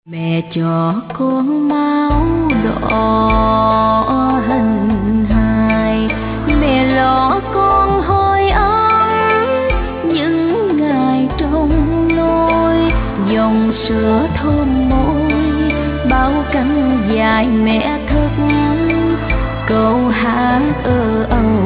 Mẹ cho con máu đỏ hình hài, mẹ lo con hơi ấm những ngày trong nôi, dòng sữa thơm môi bao cánh dài mẹ thức câu hát ơ âu